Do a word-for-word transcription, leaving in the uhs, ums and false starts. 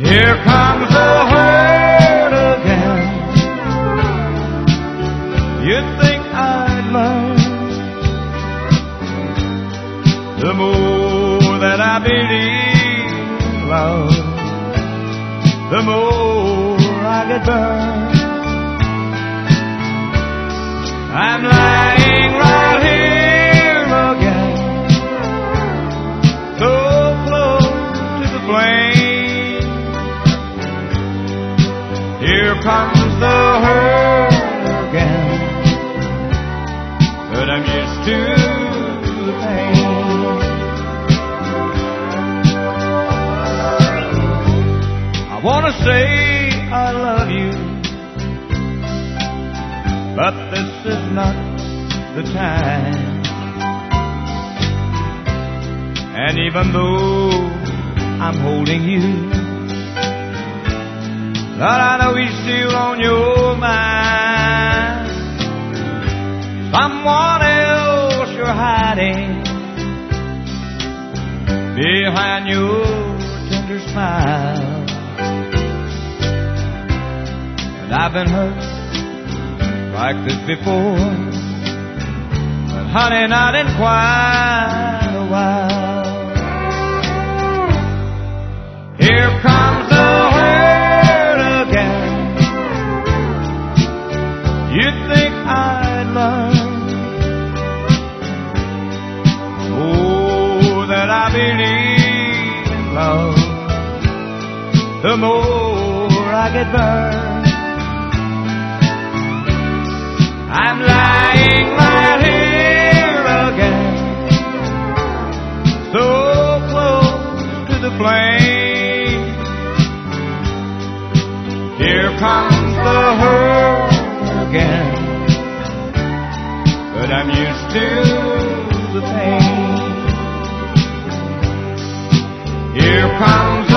Here comes the hurt again. You'd think I'd learn. The more that I believe in love, the more I get burned. I'm lying right here again, so close to the flame. Here comes the hurt again, but I'm used to the pain. I wanna say I love you, but this is not the time. And even though I'm holding you, but I know he's still on your mind. Someone else you're hiding behind your tender smile. And I've been hurt like this before, but honey, not in quite a while. Here comes the hurt again. You'd think I'd learn. Oh, that I believe in love, the more I get burned. I'm lying right here again, so close to the flame. Here comes the hurt again, but I'm used to the pain. Here comes